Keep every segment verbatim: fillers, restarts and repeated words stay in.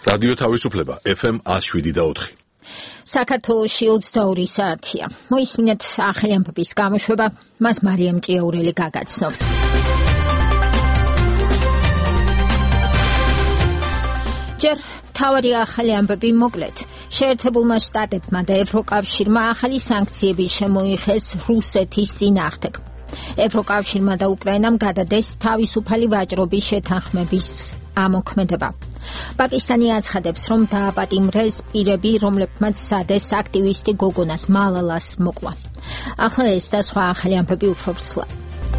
რადიო თავისუფლება ეფ ემ one oh seven და four. საქართველოში ოცდაორი საათია. მოისმინეთ ახალი ამბების გამოშვება, მას მარიამ ჭიაურელი გაგაცნობთ. ჯერ მთავარი ახალი ამბები მოკლედ. შეერთებულმა შტატებმა და ევროკავშირმა ახალი სანქციები შემოიღეს რუსეთის წინააღმდეგ. ევროკავშირმა და უკრაინამ გადადეს თავისუფალი ვაჭრობის შეთანხმების ამოქმედება. პაკისტანი აცხადებს, რომ დააპატიმრეს პირები, რომლებმაც სადეს აქტივისტი გოგონას მალალას მოკლა. ახლა ეს და სხვა ახალი ამბები უფრო ვრცლად.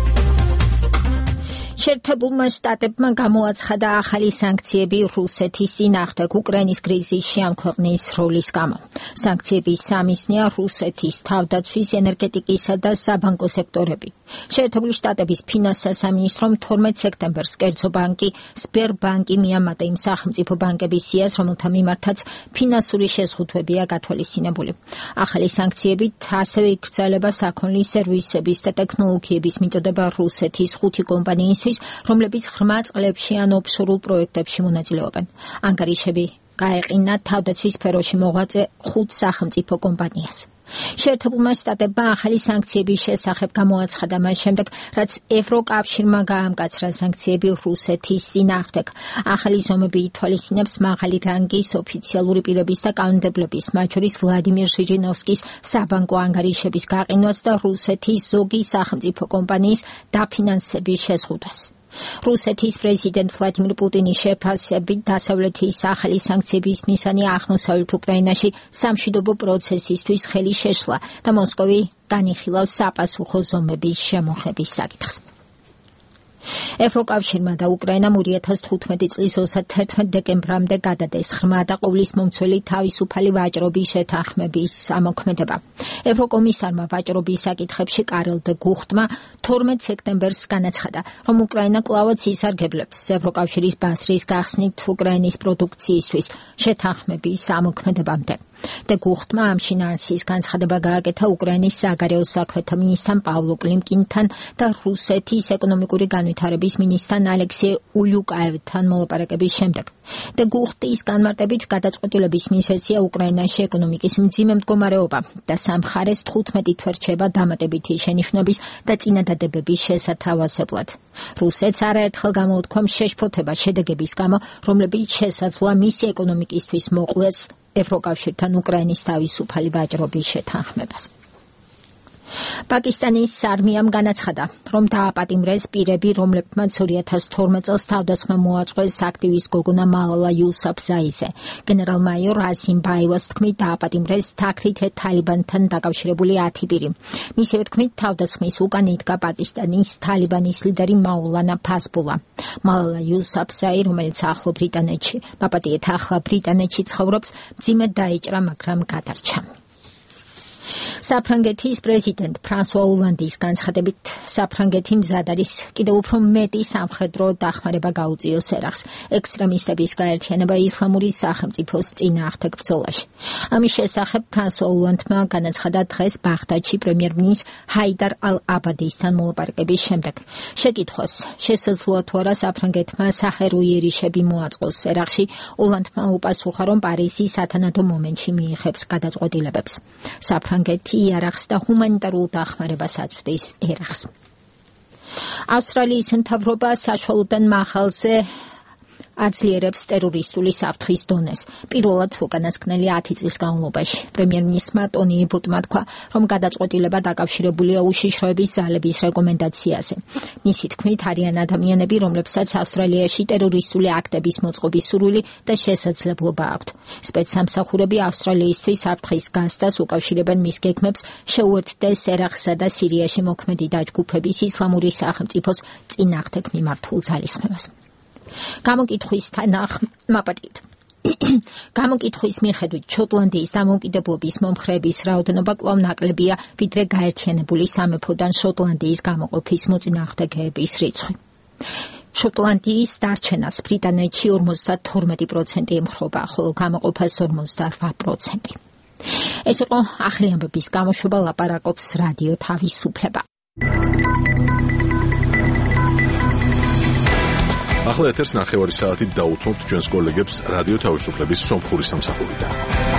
შეერთებულმა შტატებმა გამოაცხადა ახალი სანქციები რუსეთის წინააღმდეგ უკრაინის კრიზისში ამ ქვეყნის როლის გამო. სანქციების სამიზნეა რუსეთის თავდაცვის, ენერგეტიკისა და საბანკო სექტორები. შეერთებული შტატების ფინანსთა სამინისტრომ თორმეტ სექტემბერს კერძო ბანკი სბერბანკი მიამატა იმ სახელმწიფო ბანკების სიას, რომელთა მიმართაც ფინანსური შეზღუდვებია გათვალისწინებული. ახალი სანქციებით ასევე იკრძალება საქონლის სერვისების და ტექნოლოგიების მიწოდება რუსეთის ხუთი კომპანიისთვის, რომლებიც ღრმა წყლებში ან ოფშორულ პროექტებში მონაწილეობენ. ანგარიშები გაეყინა თავდაცვის სფეროში მოღვაწე ხუთ სახელმწიფო კომპანიას. შეერთებულმა შტატებმა ახალი სანქციების შესახებ გამოაცხადა მას შემდეგ, რაც ევროკავშირმა გაამკაცრა სანქციები რუსეთის წინააღმდეგ. ახალი ზომები ითვალისწინებს მაღალი რანგის ოფიციალური პირების და კანონმდებლების, მათ შორის ვლადიმირ ჟირინოვსკის საბანკო ანგარიშების გაყინვას და რუსეთის ზოგი სახელმწიფო კომპანიის დაფინანსების შეზღუდვას. რუსეთის პრეზიდენტ ვლადიმირ პუტინის შეფასებით დასავლეთის ახალი სანქციების მიზანი აღმოსავლეთ უკრაინაში სამშვიდობო პროცესისთვის ხელი შეშლა და მოსკოვი განიხილავს საპასუხო ზომების შემოღების საკითხს. ევროკავშირმა და უკრაინამ ორი ათას თხუთმეტი წლის ოცდაერთმეტ დეკემბრამდე გადადეს ღრმა და ყოვლისმომცველი თავისუფალი ვაჭრობის შეთანხმების ამოქმედება. ევროკომისარმა ვაჭრობის საკითხებში კარელ დე გუხტმა თორმეტ სექტემბერს განაცხადა, რომ უკრაინა კვლავაც ისარგებლებს ევროკავშირის ბაზრის გახსნით უკრაინის პროდუქციისთვის შეთანხმების ამოქმედებამდე. დე გუხტმა ამ შინაარსის განცხადება გააკეთა უკრაინის საგარეო საქმეთა მინისტრთან პავლო კლიმკინთან და რუსეთის ეკონომიკური განვითარების მინისტრთან ალექსეი ულიუკაევთან მოლაპარაკების შემდეგ. დე გუხტის განმარტებით გადაწყვეტილების მიზეზია უკრაინაში ეკონომიკის მძიმე მდგომარეობა და სამხარეს თხუთმეტი თვე რჩება დამატებითი შენიშვნების და წინადადებების შესათავაზებლად. რუსეთს არაერთხელ გამოუთქვა შეშფოთება შედეგების გამო, რომლებიც შესაძლოა მისი ეკონომიკისთვის მოყვლეს ევროკავშირთან უკრაინის თავისუფალი ვაჭრობის შეთანხმებას. პაკისტანის არმიამ განაცხადა, რომ დააპატიმრეს პირები, რომლებმაც ორი ათას თორმეტ წელს თავდასხმა მოაწყვეს აქტივისტ გოგონა მალალა იუსაფზაიზე. გენერალ-მაიორ ასიმ ბაევას თქმით, დააპატიმრეს თაქრითე თალიბანთან დაკავშირებული ათი პირი. მისივე თქმით, თავდასხმის უკან იდგა პაკისტანის თალიბანის ლიდერი მაულანა ფასბულა. მალალა იუსაფზაი, რომელიც ახლო ბრიტანეთში, მაპატიეთ ახლა ბრიტანეთში ცხოვრობს, მძიმედ დაიჭრა, მაგრამ გადარჩა. საფრანგეთის პრეზიდენტ ფრანსუა ოლანდის განცხადებით, საფრანგეთი მზად არის კიდევ უფრო მეტი სამხედრო დახმარება გაუწიოს ერახს ექსტრემისტების გაერთიანება ისლამური სახელმწიფოს წინააღმდეგ ბრძოლაში. ამის შესახებ ფრანსუა ოლანდმა განაცხადა დღეს ბაღდადში პრემიერ-მინისტრ ჰაიდარ ალ-აბადისთან მოლაპარაკების შემდეგ. შეკითხვას, შესაძლოა თუ არა საფრანგეთმა საჰერო იერიშები მოაწყოს ერახში, ოლანდმა უპასუხა, რომ პარიზი სათანადო მომენტში მიიღებს გადაწყვეტილებებს. საფრანგეთი იარაღს და ჰუმანიტარულ დახმარებას აწვდის ერახს. ავსტრალიის მთავრობა საშუალოდან მაღალზე აძლიერებს ტერორისტული საფრთხის დონეს. პირველად უკანასკნელი ათი წლის განმავლობაში პრემიერ-მინისტრმა ტონი ებოტმა თქვა, რომ გადაწყვეტილება დაკავშირებულია უშიშროების ძალების რეკომენდაციაზე. მისი თქმით, არიან ადამიანები, რომლებსაც ავსტრალიაში ტერორისტული აქტების მოწყობის სურვილი და შესაძლებლობა აქვთ. სპეცსამსახურები ავსტრალიისთვის საფრთხის გასდას უკავშირებენ მის გეგმებს შეუერთდეს ერაყსა და სირიაში მოქმედი დაჯგუფების ისლამური სახელმწიფოს წინააღმდეგ მიმართულ ძალისხმევას. გამოკითხვის თანახმად გამოკითხვის მიხედვით შოტლანდიის დამოუკიდებლობის მომხრეების რაოდენობა კვლავ ნაკლებია, ვიდრე გაერთიანებული სამეფოდან შოტლანდიის გამოყოფის მოწინააღმდეგეების რიცხვი. შოტლანდიის დარჩენას ბრიტანეთში ორმოცდათორმეტი პროცენტი ემხრობა, ხოლო გამოყოფას ორმოცდაოთხ პროცენტი. ეს იყო ახალი ამბების გამოშვება, ლაპარაკობს რადიო თავისუფლება. ახლა ეთერს ნახევარი საათით დაუთმობთ ჩვენს კოლეგებს რადიო თავისუფლების სომხური სამსახურიდან.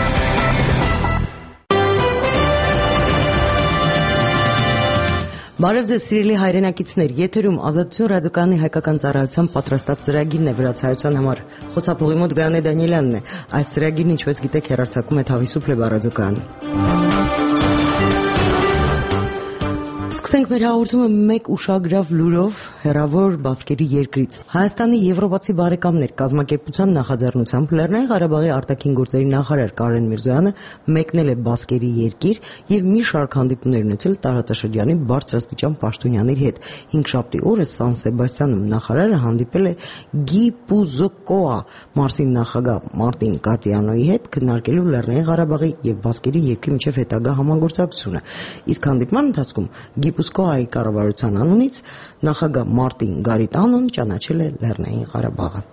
Բարև ձեզ սիրելի հայրենակիցներ, եթերում Ազատություն ռադիոկայանի հայկական ծառայության պատրաստած ծրագիրն է վրացայության համար։ Խոսափողի մոտ Գայանե Դանիելյանն է։ Այս ծրագիրն, ինչպես գիտեք, հեռարձակում է Თავისუფლება ռադիոկայանի։ Սկսենք մեր հաղորդումը մեկ ուշագրավ լուրով հեռավոր բասկերի երկրից։ Հայաստանի եվրոպացի բարեկամներ կազմակերպության նախաձեռնությամբ Լեռնային Ղարաբաղի արտաքին գործերի նախարար Կարեն Միրզոյանը մեկնել է բասկերի երկիր եւ մի շարք հանդիպումներ ունեցել տարածաշրջանի բարձրաստիճան պաշտոնյաների հետ։ Հինգշաբթի օրը Սան Սեբաստիանում նախարարը հանդիպել է Գիպուզոկոա Մարսին նախագահ Մարտին Կարտիանոյի հետ քննարկելու Լեռնային Ղարաբաղի եւ բասկերի երկրի միջև հետագա համագործակցությունը։ Իսկ հանդիպման ընթացքում Գիպուսկոայի կառավարության անունից նախագահ Մարտին Գարիտանոն ճանաչել է Լեռնային Ղարաբաղը։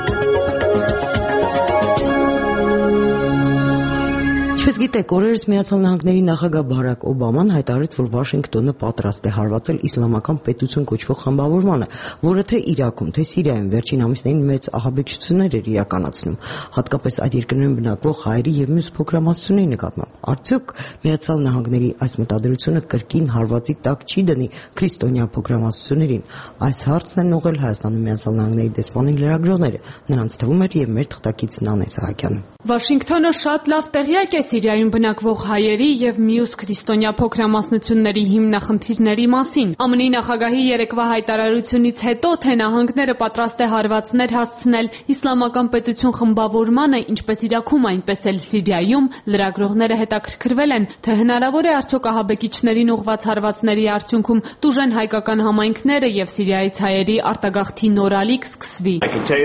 Ինչպես գիտեք, օրերս Միացյալ Նահանգների նախագահ Բարակ Օբաման հայտարարեց, որ Վաշինգտոնը պատրաստ է հարվածել իսլամական պետություն կոչվող խմբավորմանը, որը թե Իրաքում, թե Սիրիայում վերջին ամիսներին մեծ ահաբեկչություններ էր իրականացնում, հատկապես այդ երկրներում բնակվող հայերի եւ մյուս փոքրամասնությունների նկատմամբ։ Արդյոք Միացյալ Նահանգների այս մտադրությունը կրկին հարվածի տակ չի դնի քրիստոնյա փոքրամասնություններին։ Այս հարցն են ուղղել Հայաստանում Միացյալ Նահանգների դեսպանի լրագրողները, նրանց թվում էր եւ մեր թղթակից Նանե Սահակյանը։ Վաշինգտոնը շատ լավ տեղյակ է Սիրիայում բնակվող հայերի եւ մյուս քրիստոնյա փոքրամասնությունների հիմնախնդիրների մասին։ ԱՄՆ-ի նախագահի երեկվա հայտարարությունից հետո, թե նահանգները պատրաստ է հարվածներ հասցնել իսլամական պետություն խմբավորմանը, ինչպես Իրաքում, այնպես էլ Սիրիայում, լրագրողները հետաքրքրվել են, թե հնարավոր է արդյոք ահաբեկիչներին ուղղված հարվածների արդյունքում տուժեն հայկական համայնքները եւ Սիրիայից հայերի արտագաղթի նոր ալիք սկսվի։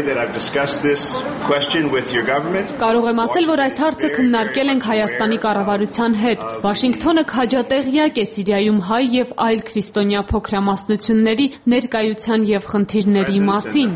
Կարող եմ ասել, որ այս հարցը քննարկել ենք Հայաստանի կառավարության հետ։ Վաշինգտոնը քաջատեղյակ է Սիրիայում հայ եւ այլ քրիստոնյա փոքրամասնությունների ներկայության եւ խնդիրների մասին։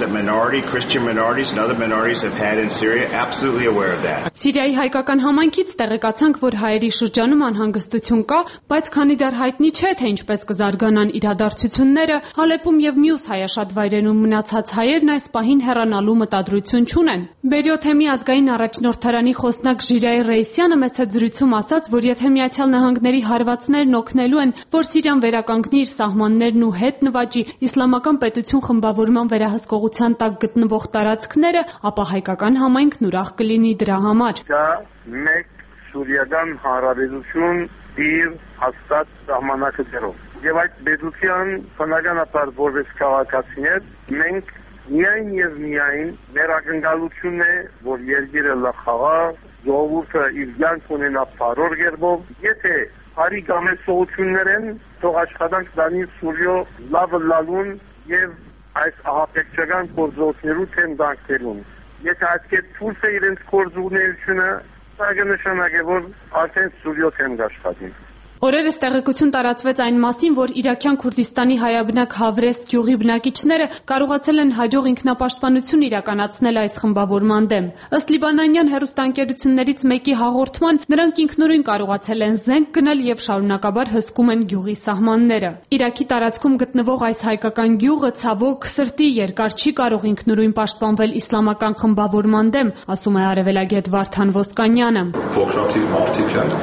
Սիրիայի հայկական համայնքից տեղեկացանք, որ հայերի շրջանում անհանգստություն կա, բայց քանի դեռ հայտնի չէ, թե ինչպես կզարգանան իրադարձությունները, Հալեպում եւ մյուս հայաշատ վայրերում մնացած հայերն այս պահին հեռանալու մտադրություն չունեն։ Բերյոթեմի ազգային առաջնորդարանի խոսնակ Ժիրայ Ռեյսյանը մեծ զրույցում ասաց, որ եթե Միացյալ Նահանգների հարվածներն օգնելու են, որ Սիրիան վերականգնի իր սահմաններն ու հետ նվաճի իսլամական պետություն խմբավորման վերահսկողության տակ գտնվող տարածքները, ապա հայկական համայնքն ուրախ կլինի դրա համար։ Դա մեկ սուրիական հարաբերություն իր հաստատ սահմանակներով։ Եվ այդ պետության բնականաբար որպես քաղաքացիներ մենք միայն եւ միայն մեր ակնկալությունն է, որ երկիրը լախաղա, ժողովուրդը իր կյանք ունենա բարոր կերպով, եթե բարի կամեցություններ են, թող աշխատանք դանի Սուրիո լավը լալուն եւ այս ահաբեկչական գործողություններու թեմ դանկերուն։ Եթե այս կետ փուլս է իրենց գործունեությունը, դա կնշանակե, որ արդեն Սուրիո թեմ կաշխատի։ Օրերս տեղեկություն տարածվեց այն մասին, որ Իրաքյան Քուրդիստանի հայաբնակ Հավրես գյուղի բնակիչները կարողացել են հաջող ինքնապաշտպանություն իրականացնել այս խմբավորման դեմ։ Ըստ լիբանանյան հեռուստաընկերություններից մեկի հաղորդման, նրանք ինքնուրույն կարողացել են զենք գնել եւ շարունակաբար հսկում են գյուղի սահմանները։ Իրաքի տարածքում գտնվող այս հայկական գյուղը ցավոք սրտի երկար չի կարող ինքնուրույն պաշտպանվել իսլամական խմբավորման դեմ, ասում է արևելագետ Վարդան Ոսկանյանը։ Փոքրաթիվ մարդիկ են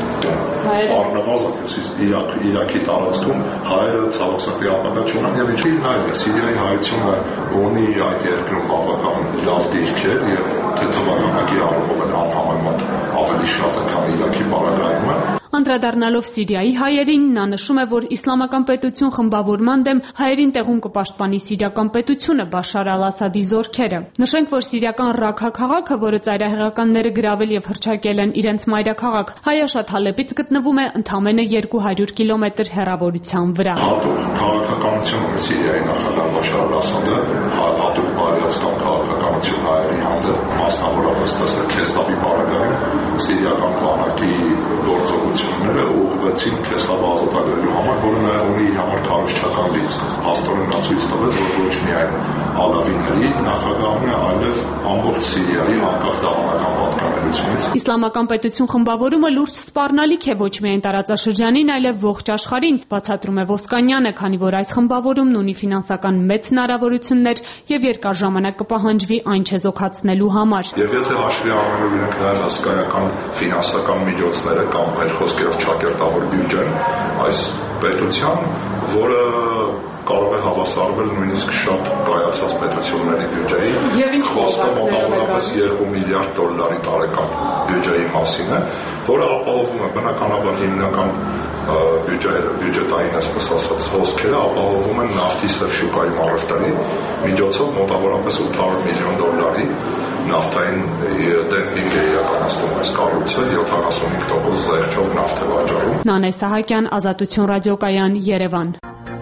առնվազն Իրաք, Իրաքի տարածքում հայերը ցավոք սրտի ապագա չունեն եւ ինչի նայել է Սիրիայի հայությունը ունի այդ երկրում բավական լավ դիրքեր եւ թե թվականակի առումով էլ անհամեմատ ավելի շատ է քան Իրաքի բարակայումը։ Անդրադառնալով Սիրիայի հայերին, նա նշում է, որ իսլամական պետություն խմբավորման դեմ հայերին տեղում կպաշտպանի սիրիական պետությունը Բաշար Ալ-Ասադի զորքերը։ Նշենք, որ սիրիական Ռաքա քաղաքը, որը ծայրահեղականները գրավել եւ հռչակել են իրենց մայրաքաղաք, հայաշատ Հալեպից գտնվում է ընդամենը երկու հարյուր կիլոմետր հեռավորության վրա։ Հատուկ քաղաքականություն ունի Սիրիայի նախագահ Բաշար Ալ-Ասադը, հատուկ բարյացակամ քաղաքականություն հայերի հանդեպ, մասնավորապես տեսեք Քեսթավի բարակայում սիրիական բանակի գործողությունները ուղղվեցին Քեսթավը ազատագրելու համար, որը նաև ունի համար քարոզչական լիցք։ Փաստորեն նա ցույց տվեց, որ ոչ միայն ալավիների նախագահն է, այլև ամբողջ Սիրիայի անկախ դավանական պատկանելությունից։ Իսլամական պետություն խմբավորումը լուրջ սպառնալիք է ոչ միայն տարածաշրջանին, այլև ողջ աշխարհին, բացատրում է Ոսկանյանը, քանի որ այս խմբավորումն ունի ֆինանսական մեծ հնարավորություններ եւ երկար ժամանակ կպահանջվի այն չեզոքացնելու համար։ Եվ եթե հաշվի առնելով իրենք նաև հսկայական ֆինանսական միջոցները կամ այլ խոսքերով ճակերտավոր բյուջեն, այս պետության, որը կարող է հավասարվել նույնիսկ շատ կայացած պետությունների բյուջեին, խոսքը մոտավորապես երկու միլիարդ դոլարի տարեկան բյուջեի մասին է, որը ապահովում է բնականաբար հիմնական բյուջետային, այսպես ասած, հոսքերը ապահովում են նավթի սև շուկայում առևտրի միջոցով մոտավորապես ութ հարյուր միլիոն դոլարի նավթային դեմպինգ է իրականացնում այս կառույցը, յոթանասունհինգ տոկոս զեղչով նավթ է վաճառում։ Նանե Սահակյան, Ազատություն ռադիոկայան, Երևան։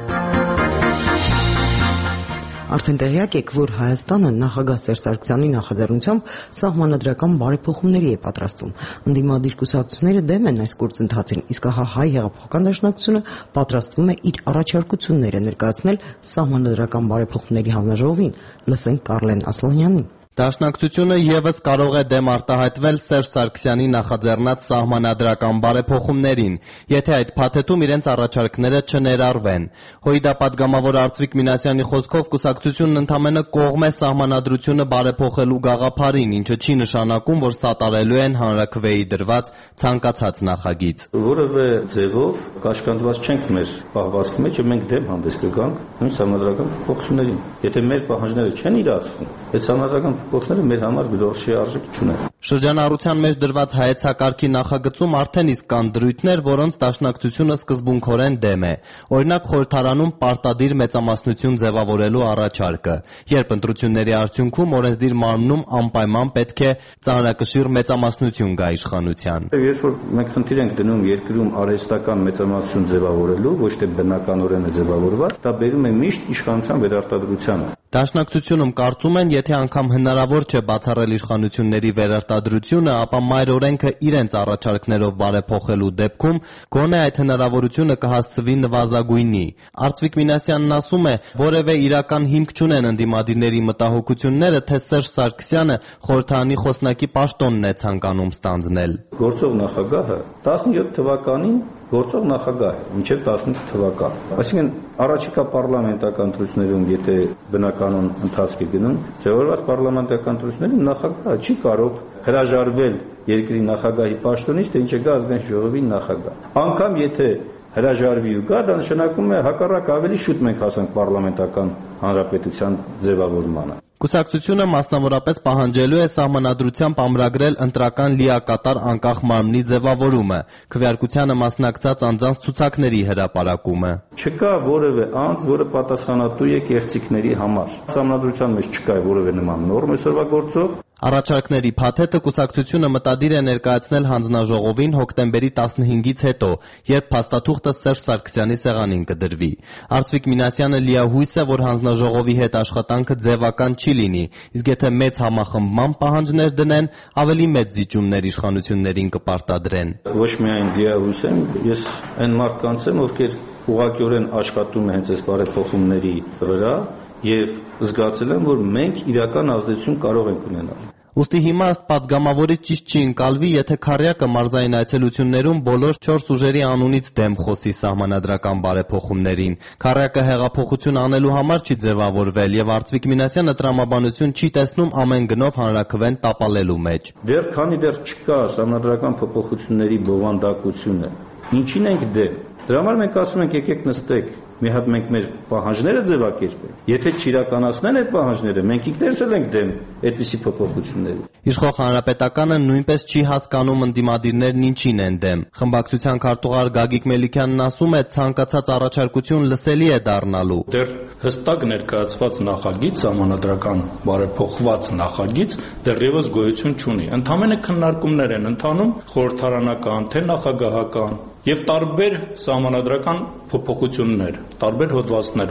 Արդեն տեղյակ եք, որ Հայաստանը նախագահ Սերժ Սարգսյանի նախաձեռնությամբ սահմանադրական բարեփոխումների է պատրաստվում։ Ընդդիմադիր կուսակցությունները դեմ են այս գործընթացին, իսկ ահա Հայ հեղափոխական դաշնակցությունը պատրաստվում է իր առաջարկությունները ներկայացնել սահմանադրական բարեփոխումների հանձնաժողովին։ Լսենք Կարլեն Ասլանյանին։ Դաշնակցությունը ևս կարող է դեմ արտահայտվել Սերժ Սարգսյանի նախաձեռնած սահմանադրական բարեփոխումներին, եթե այդ փաթեթում իրենց առաջարկները չներառվեն։ ՀՅԴ պատգամավոր Արծվիկ Մինասյանի խոսքով կուսակցությունն ընդամենը կողմ է սահմանադրությունը բարեփոխելու գաղափարին, ինչը չի նշանակում, որ սատարելու են հանրաքվեի դրված ցանկացած նախագիծ։ Որևէ ձևով կաշկանդված չենք մեր պահվածքի մեջ, մենք դեմ հանդես կգանք նույն սահմանադրական փոփոխություններին։ Եթե մեր պահանջները չեն իրացվում, այդ սահմանադրական փոփոխությունները մեր համար գրոշի արժեք չունեն։ Շրջանառության մեջ դրված հայեցակարգի նախագծում արդեն իսկ կան դրույթներ, որոնց դաշնակցությունը սկզբունքորեն դեմ է։ Օրինակ խորհրդարանում պարտադիր մեծամասնություն ձևավորելու առաջարկը, երբ ընտրությունների արդյունքում օրենսդիր մարմնում անպայման պետք է ծանրակշիռ մեծամասնություն գա իշխանության։ Երբ որ մենք խնդիր ենք դնում երկրում արհեստական մեծամասնություն ձևավորելու, ոչ թե բնականորեն է ձևավորված, դա բերում է միշտ իշխանության վերարտադրությանը։ Դաշնակցությունում կարծում են, եթե անգամ հնարավոր չէ բացառել իշխանությունների վերարտադրությունը, ապա մայր օրենքը իրենց առաջարկներով բարեփոխելու դեպքում գոնե այդ հնարավորությունը կհասցվի նվազագույնի։ Արծվիկ Մինասյանն ասում է, որևէ իրական հիմք չունեն ընդդիմադիրների մտահոգությունները, թե Սերժ Սարգսյանը խորհրդարանի խոսնակի պաշտոնն է ցանկանում ստանձնել։ Գործող նախագահը տասնյոթ թվականին գործող նախագահ է, մինչև տասնութ թվական։ Այսինքն առաջիկա պարլամենտական ընտրություններում, եթե բնականon ընթացք է գնում, ձևավորված պարլամենտական ընտրություններում նախագահը չի կարող հրաժարվել երկրի նախագահի պաշտոնից, թե ինչ է գա ազգային ժողովի նախագահ։ Անկամ եթե հրաժարվի ու գա, դա նշանակում է հակառակ ավելի շուտ մենք հասանք պարլամենտական հանրապետության ձևավորմանը։ Կուսակցությունը մասնավորապես պահանջելու է սահմանադրությամբ ամրագրել ընտրական լիակատար անկախ մարմնի ձևավորումը, քվեարկությանը մասնակցած անձանց ցուցակների հրապարակումը։ Չկա որևէ անձ, որը պատասխանատու է կեղծիքների համար։ Սահմանադրության մեջ չկա որևէ նման նորմ այսօրվա գործող։ Առաջարկների փաթեթը կուսակցությունը մտադիր է ներկայացնել հանձնաժողովին հոկտեմբերի տասնհինգից հետո, երբ փաստաթուղթը Սերժ Սարգսյանի սեղանին կդրվի։ Արծվիկ Մինասյանը լիահույս է, որ հանձնաժողովի հետ աշխատանքը ձևական չի լինի, իսկ եթե մեծ համախմբման պահանջներ դնեն, ավելի մեծ զիջումներ իշխանություններին կպարտադրեն։ Ոչ միայն լիահույս եմ, ես այն մարդկանց եմ, ովքեր ուղղակիորեն աշխատում են հենց այս բարեփոխումների վրա եւ զգացել եմ, որ մենք իրական ազդեցություն կարող ենք ունենալ։ Ուստի հիմա ըստ պատգամավորի ճիշտ չի ընկալվի, եթե Քառյակը մարզային այցելություններում բոլոր չորս ուժերի անունից դեմ խոսի սահմանադրական բարեփոխումներին։ Քառյակը հեղափոխություն անելու համար չի ձևավորվել եւ Արծվիկ Մինասյանը տրամաբանություն չի տեսնում ամեն գնով հանրաքվեն տապալելու մեջ։ Դեռ քանի դեռ չկա սահմանադրական փոփոխությունների բովանդակությունը, ինչին ենք դեմ։ Դրա համար մենք ասում ենք եկեք նստեք, մի հատ մենք մեր պահանջները ձևակերպենք։ Եթե չիրականացնեն այդ պահանջները, մենք ինքներս էլ ենք դեմ այդպիսի փոփոխությունների։ Իշխող Հանրապետականը նույնպես չի հասկանում ընդդիմադիրներն ինչին են դեմ։ Խմբակցության քարտուղար Գագիկ Մելիքյանն ասում է, ցանկացած առաջարկություն լսելի է դառնալու։ Դեռ հստակ ներկայացված նախագիծ, սահմանադրական բարեփոխված նախագիծ դեռևս գոյություն չունի։ Ընդհանրապես քննարկումներ են ընթանում խորհրդարանական, թե նախագահական եւ տարբեր սահմանադրական փոփոխություններ տարբեր հոդվածներում։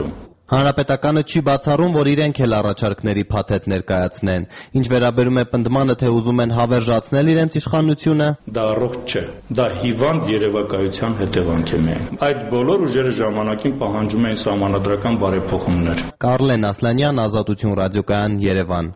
Հանրապետականը չի բացառում, որ իրենք էլ առաջարկների փաթեթ ներկայացնեն։ Ինչ վերաբերում է պնդմանը, թե ուզում են հավերժացնել իրենց իշխանությունը, դա առողջ չէ։ Դա հիվանդ երևակայության հետևանք է միայն։ Այդ բոլոր ուժերը ժամանակին պահանջում էին սահմանադրական բարեփոխումներ։ Կարլեն Ասլանյան, Ազատություն ռադիոկայան, Երևան։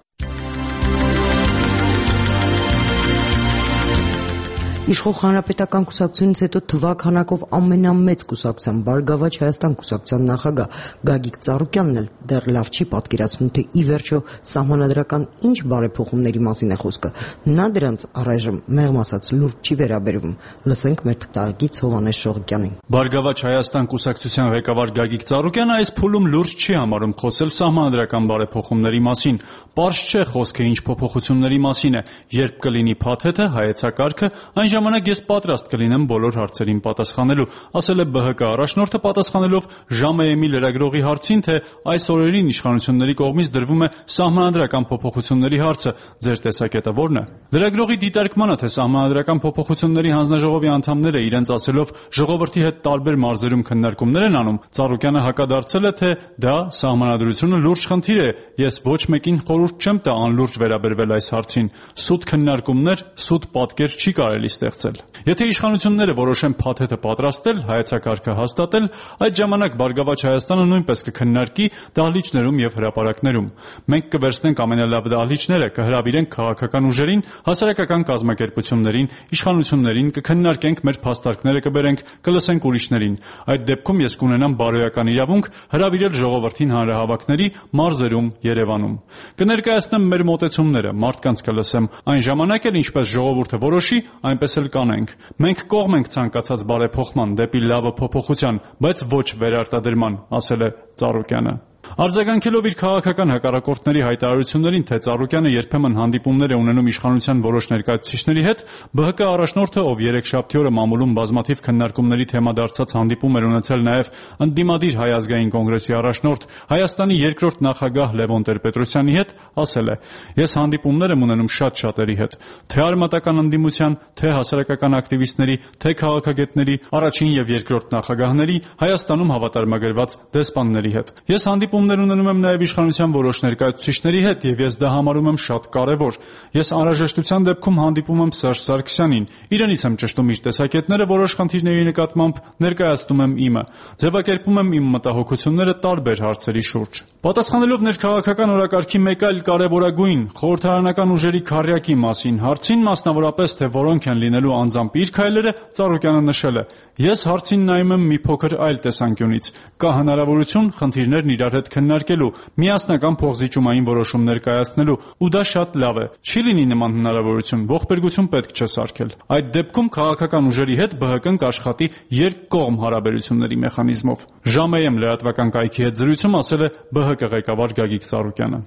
Իշխող Հանրապետական կուսակցությունից հետո թվականակով ամենամեծ կուսակցության Բարգավաճ Հայաստան կուսակցության նախագահ Գագիկ Ծառուկյանն էլ դեռ լավ չի պատկերացնում, թե ի վերջո սահմանադրական ինչ բարեփոխումների մասին է խոսքը։ Նա դրանց առայժմ մեղմ ասած լուրջ չի վերաբերվում։ Լսենք մեր թղթակից Հովհաննես Շողոկյանին։ Բարգավաճ Հայաստան կուսակցության ղեկավար Գագիկ Ծառուկյանը այս փուլում լուրջ չի համարում խոսել սահմանադրական բարեփոխումների մասին։ Պարզ չէ խոսքը ինչ փոփոխությունների մասին է, երբ կլինի փաթեթը, հայեցակարգը, այն ժամանակ ես պատրաստ կլինեմ բոլոր հարցերին պատասխանելու, ասել է ԲՀԿ առաջնորդը պատասխանելով ԺԱՄԷՄ-ի լրագրողի հարցին, թե այս օրերին իշխանությունների կողմից դրվում է սահմանադրական փոփոխությունների հարցը, ձեր տեսակետը ո՞րն է։ Լրագրողի դիտարկմանը, թե սահմանադրական փոփոխությունների հանձնաժողովի անդամները իրենց ասելով ժողովրդի հետ տարբեր մարզերում քննարկումներ են անում, Ծառուկյանը հակադարձել է, թե դա սահմանադրությունը լուրջ խնդիր է, ես ոչ մեկին խորհուրդ չեմ տա անլուրջ վերաբերվել այս հարցին, սուտ քննարկումներ, սուտ պատկեր չի կարելի ստեղծել։ Եթե իշխանությունները որոշեն փաթեթը պատրաստել, հայեցակարգը հաստատել, այդ ժամանակ Բարգավաճ Հայաստանը նույնպես կքննարկի դահլիճներում եւ հրապարակներում։ Մենք կվերցնենք ամենալավ դահլիճները, կհրավիրենք քաղաքական ուժերին, հասարակական կազմակերպություններին, իշխանություններին, կքննարկենք մեր փաստարկները, կբերենք, կլսենք ուրիշներին։ Այդ դեպքում ես կունենամ բարոյական իրավունք հրավիրել ժողովրդին հանրահավաքների մարզերում, Երևանում։ Կներկայացնեմ մեր մոտեցումները, մարդկանց կլսեմ, այն ժամանակ էլ ինչպես ժողովուրդը որոշի, այնպես էլ կանենք։ Մենք կողմ ենք ցանկացած բարեփոխման դեպի լավը փոփոխության, բայց ոչ վերարտադրման, ասել է Ծառուկյանը։ Արձագանքելով իր քաղաքական հակառակորդների հայտարարություններին, թե Ծառուկյանը երբեմն հանդիպումներ է ունենում իշխանության որոշ ներկայացուցիչների հետ, ԲՀԿ առաջնորդը, ով երեքշաբթի օրը մամուլում բազմաթիվ քննարկումների թեմա դարձած հանդիպում էր ունեցել նաև ընդդիմադիր Հայ ազգային կոնգրեսի առաջնորդ, Հայաստանի երկրորդ նախագահ Լևոն Տեր-Պետրոսյանի հետ, ասել է. «Ես հանդիպումներ եմ ունենում շատ շատերի հետ, թե արմատական ընդդիմության, թե հասարակական ակտիվիստների, թե քաղաքագետների, առաջին եւ երկրորդ նախագահների, Հայաստանում հավատարմագրված դեսպանների հետ։ Ես հանդիպումներ ունենում եմ նաև իշխանության որոշ ներկայացուցիչների հետ եւ ես դա համարում եմ շատ կարեւոր։ Ես անհրաժեշտության դեպքում հանդիպում եմ Սերժ Սարգսյանին, իրենից եմ ճշտում իր տեսակետները որոշ խնդիրների նկատմամբ, ներկայացնում եմ իմը, ձևակերպում եմ իմ մտահոգությունները տարբեր հարցերի շուրջ»։ Պատասխանելով ներքաղաքական օրակարգի մեկ այլ կարևորագույն խորհրդարանական ուժերի քառյակի մասին հարցին, մասնավորապես թե որոնք են լինելու անձամբ իր քայլերը, Ծառուկյանը նշել է. «Ես հարցին նայում եմ մի փոքր այլ տեսանկյունից։ Կա հնարավորություն խնդիրներն իրար հետ քննարկելու, միասնական փոխզիջումային որոշումներ կայացնելու, ու դա շատ լավ է։ Չի լինի նման հնարավորություն, ողբերգություն պետք չէ սարքել։ Այդ դեպքում քաղաքական ուժերի հետ ԲՀԿ-ն կաշխատի երկկողմ հարաբերությունների մեխանիզմով»։ ԺԱՄԷՄ լրատվական կայքի հետ զրույցում ասել է ԲՀԿ ղեկավար Գագիկ Ծառուկյանը։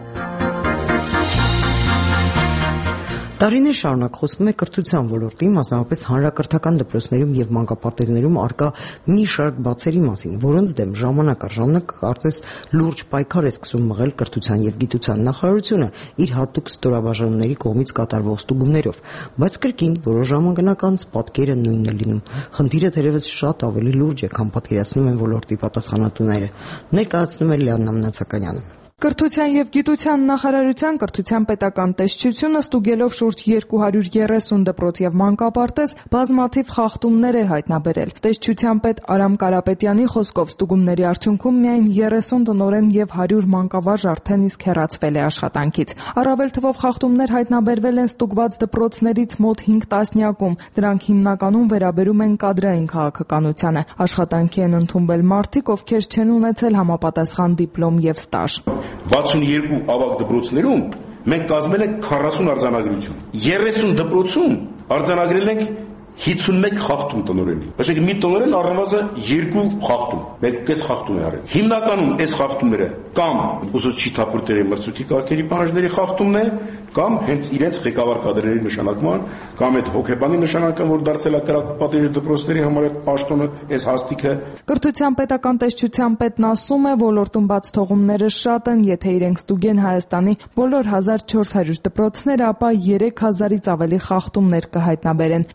Տարիներ շարունակ խոսվում է կրթության ոլորտի, մասնավորապես հանրակրթական դպրոցներում եւ մանկապարտեզներում արկա մի շարք բացերի մասին, որոնց դեմ ժամանակ առ ժամանակ կարծես լուրջ պայքար է սկսում մղել կրթության եւ գիտության նախարարությունը իր հատուկ ստորաբաժանումների կողմից կատարվող ստուգումներով, բայց կրկին որոշ ժամանակ անց պատկերը նույնն է լինում։ Խնդիրը թերևս շատ ավելի լուրջ է, քան պատկերացնում են ոլորտի պատասխանատուները, ներկայացնում է Լիաննա Մնացականյանը։ Կրթության եւ գիտության նախարարության կրթության պետական տեսչությունը ստուգելով շուրջ երկու հարյուր երեսուն դպրոց եւ մանկապարտեզ բազմաթիվ խախտումներ է հայտնաբերել։ Տեսչության պետ Արամ Կարապետյանի խոսքով ստուգումների արդյունքում միայն երեսուն տնօրեն եւ հարյուր մանկավարժ արդեն իսկ հեռացվել է աշխատանքից։ Առավել թվով խախտումներ հայտնաբերվել են ստուգված դպրոցներից մոտ հինգ տասնյակում։ Դրանք հիմնականում վերաբերում են կադրային քաղաքականությանը։ Աշխատանքի են ընդունվել մարդիկ, ովքեր չեն ունեցել համապատասխան դիպլոմ եւ ստաժ։ վաթսունյերկու ավագ դպրոցներում մենք կազմել ենք քառասուն արձանագրություն։ երեսուն դպրոցում արձանագրել ենք հիսունմեկ խախտում տնօրենի։ Այսինքն մի տնօրեն առնվազն երկու խախտում, մեկկես խախտում է արել։ Հիմնականում այս խախտումները կամ ուսուցչի թափորտերի մրցույթի կարգերի պահանջների խախտումն է, կամ հենց իրենց ղեկավար կադրերի նշանակման, կամ այդ հոգեբանի նշանական, որ դարձել է կրակապատիժ դպրոցների համար այդ պաշտոնը, այս հաստիքը։ Կրթության պետական տեսչության պետն ասում է, ոլորտում բաց թողումները շատ են, եթե իրենք ստուգեն Հայաստանի բոլոր հազար չորս հարյուր դպրոցները, ապա երեք հազարից ավելի խախտումներ կհայտնաբերեն։ Նույն իրավիճակը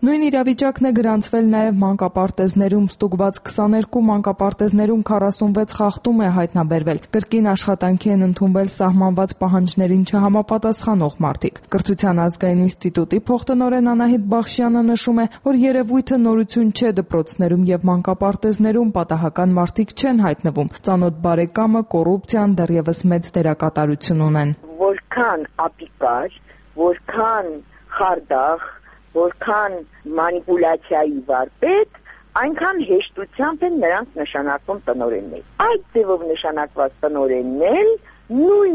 իրավիճակն է գրանցվել նաև մանկապարտեզներում։ Ստուգված քսաներկու մանկապարտեզներում քառասունվեց խախտում է հայտնաբերվել։ Կրկին աշխատանքի են ընդունվել սահմանված պահանջներին չհամապատասխանող մարդիկ։ Կրթության ազգային ինստիտուտի փոխտնօրեն Անահիտ Բախշյանը նշում է, որ երևույթը նորություն չէ դպրոցներում եւ մանկապարտեզներում պատահական մարդիկ չեն հայտնվում։ Ծանոթ բարեկամը, կոռուպցիան դեռևս մեծ դերակատարություն ունեն։ Որքան ապիկար, որքան խարդախ, որքան մանիպուլյացիայի վարպետ, այնքան հեշտությամբ են նրանք նշանակվում տնօրեններ։ Այդ ձևով նշանակված տնօրեններ նույն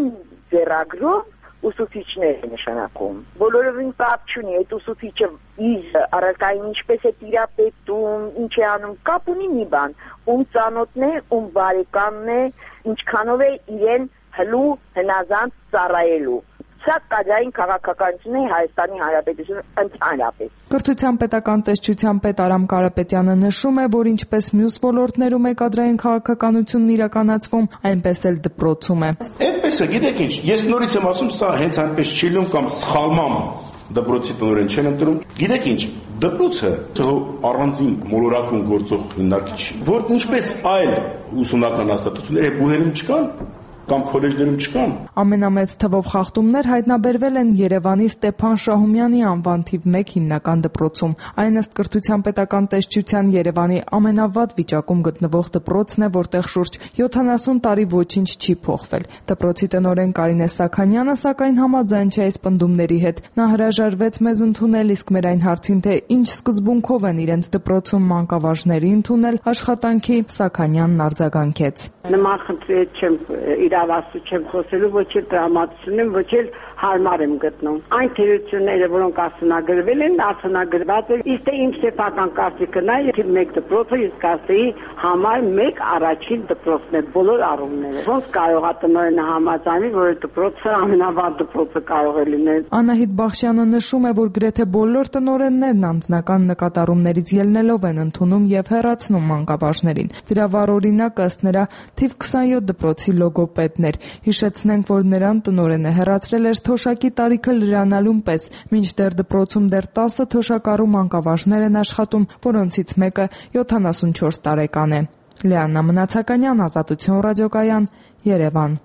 ձեռագրով ուսուցիչներ է նշանակում։ Բոլորովին կապ չունի, այդ ուսուցիչը իր առարկային ինչպես է տիրապետում, ինչ է անում, կապ ունի մի բան, ում ծանոթն է, ում բարեկամն է, ինչքանով է իրեն հլու հնազանդ ծառայելու։ Սա կադրային քաղաքականություն է Հայաստանի Հանրապետությունը ընդհանրապես։ Կրթության պետական տեսչության պետ Արամ Կարապետյանը նշում է, որ ինչպես մյուս ոլորտներում է կադրային քաղաքականությունն իրականացվում, այնպես էլ դպրոցում է։ Այդպես է, գիտեք ինչ, ես նորից եմ ասում, սա հենց այնպես չի լինում կամ սխալմամբ դպրոցի տնօրեն չեն ընտրում։ Գիտեք ինչ, դպրոցը առանձին մոլորակում գործող հիմնարկիչ, որ ինչպես այլ ուսումնական հաստատություններ բուհերում չկան, կամ քոլեջներում չկան։ Ամենամեծ թվով խախտումներ հայտնաբերվել են Երևանի Ստեփան Շահումյանի անվան թիվ մեկ հիմնական դպրոցում։ Այն ըստ կրթության պետական տեսչության Երևանի ամենավատ վիճակում գտնվող դպրոցն է, որտեղ շուրջ յոթանասուն տարի ոչինչ չի փոխվել։ Դպրոցի տնօրեն Կարինե Սաքանյանը սակայն համաձայն չէ այս պնդումների հետ։ Նա հրաժարվեց մեզ ընդունել, իսկ մեր այն հարցին, թե ինչ սկզբունքով են իրենց դպրոցում մանկավարժների ընդունել աշխատանքի, Սաքանյանն արձագանքեց։ Նման խնդրի չեմ իրավասու չեմ խոսելու, ոչ էլ տրամադրություն եմ, ոչ էլ հարմար եմ գտնում։ Այն թերությունները, որոնք արձանագրվել են, արձանագրված են, իսկ իմ սեփական կարծիքը նա է, մեկ դպրոցը իսկ ասեի համար մեկ առաջին դպրոցն է բոլոր առումներով։ Ոնց կարող է տնօրենը համաձայնի, որ դպրոցը ամենավատ դպրոցը կարող է լինել։ Անահիտ Բախշյանը նշում է, որ գրեթե բոլոր տնօրեններն անձնական նկատառումներից ելնելով են ընդունում եւ հեռացնում մանկավարժներին։ Դրա վառ օրինակը ըստ նրա թիվ քսանյոթ դպրոցի լոգոպեդներ։ Հիշեցնենք, որ նրան տնօրենը հեռացրել էր թոշակի տարիքը լրանալուն պես, մինչդեռ դպրոցում դեռ տասը թոշակառու մանկավարժներ են աշխատում, որոնցից մեկը յոթանասունչորս տարեկան է։ Լիաննա Մնացականյան, Ազատություն ռադիոկայան, Երևան։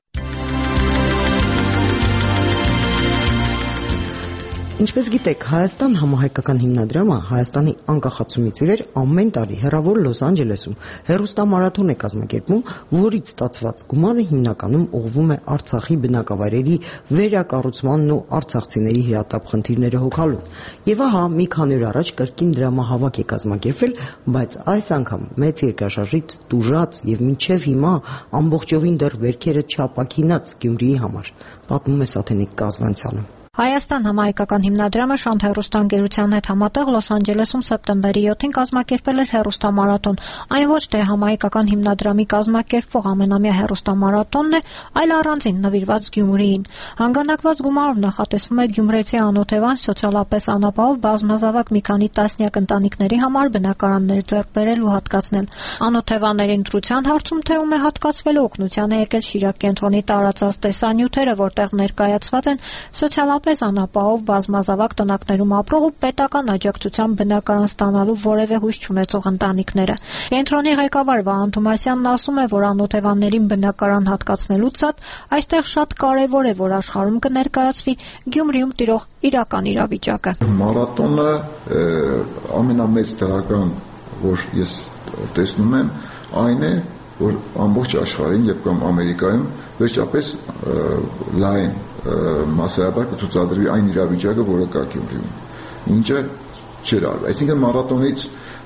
Ինչպես գիտեք, Հայաստան համահայկական հիմնադրամը Հայաստանի անկախացումից ի վեր ամեն տարի հեռավոր Լոս Անջելեսում հեռուստամարաթոն է կազմակերպում, որից ստացված գումարը հիմնականում ուղղվում է Արցախի բնակավայրերի վերակառուցմանն ու արցախցիների հրատապ խնդիրները հոգալուն։ Եվ ահա մի քանի օր առաջ կրկին դրամահավաք է կազմակերպվել, բայց այս անգամ մեծ երկրաշարժից տուժած եւ մինչեւ հիմա ամբողջովին դեռ վերքերը չապակինած Գյումրիի համար, պատմում է Սաթենիկ Կազվանցյանը։ Հայաստան համահայկական հիմնադրամը Շանթ հեռուստաընկերության հետ համատեղ Լոս Անջելեսում սեպտեմբերի յոթին կազմակերպել էր հեռուստամարաթոն։ Այն ոչ թե համահայկական հիմնադրամի կազմակերպվող ամենամյա հեռուստամարաթոնն է, այլ առանձին նվիրված Գյումրիին։ Հանգանակված գումարով նախատեսվում է գյումրեցի անօթևան սոցիալապես անապահով բազմազավակ մի քանի տասնյակ ընտանիքների համար բնակարաններ ձեռք բերել ու հատկացնել։ Անօթևանների ընտրության հարցում թե ում է հատկացվելու օգնության է եկել Շիրակ կենտրոնի տարածած տեսանյութերը, որտեղ ներկայացված են սոցիալ պես անապահով բազմազավակ տնակներում ապրող ու պետական աջակցության բնակարան ստանալու որևէ հույս չունեցող ընտանիքները։ Կենտրոնի ղեկավար Վահան Թումասյանն ասում է, որ անօթևաններին բնակարան հատկացնելուց զատ այստեղ շատ կարևոր է, որ աշխարհում կներկայացվի Գյումրիում տիրող իրական իրավիճակը։ Մարաթոնը ամենամեծ դրական, որ ես տեսնում եմ, այն է, որ ամբողջ աշխարհին եւ կամ Ամերիկայում վերջապես լայն մասսայաբար կցուցադրվի այն իրավիճակը, որը կա Գյումրիում, ինչը չէր արվել։ Այսինքն մարաթոնից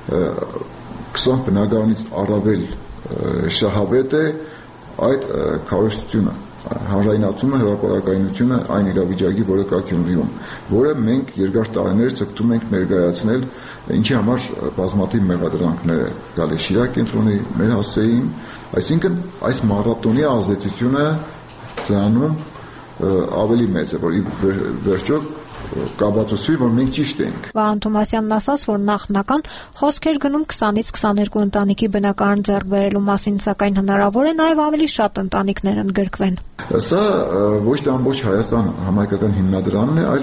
քսան բնակարանից առավել շահավետ է այդ քարոզությունը, հանրայնացումը, հրապարակայնությունը այն իրավիճակի, որը կա Գյումրիում, որը մենք երկար տարիներ ցկտում ենք ներկայացնել, ինչի համար բազմաթիվ մեղադրանքներ գալի Շիրակ կենտրոնի մեր հասցեին, այսինքն այս մարաթոնի ազդեցությունը դրանում ավելի մեծ է, որ վերջո կաբացուցվի, որ մենք ճիշտ ենք։ Վահան Թումասյանն ասաց, որ նախնական խոսքեր գնում քսանից քսաներկու ընտանիքի բնակարան ձեռք բերելու մասին, սակայն հնարավոր է նաև ավելի շատ ընտանիքներ ընդգրկվեն։ Սա ոչ թե ամբողջ Հայաստան համահայկական հիմնադրամն է, այլ